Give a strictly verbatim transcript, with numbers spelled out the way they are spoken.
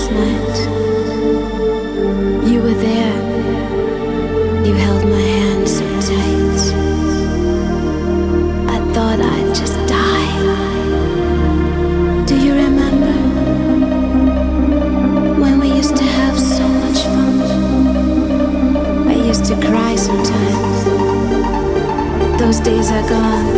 last night. You were there. You held my hand so tight. I thought I'd just die. Do you remember when we used to have so much fun? I used to cry sometimes. Those days are gone.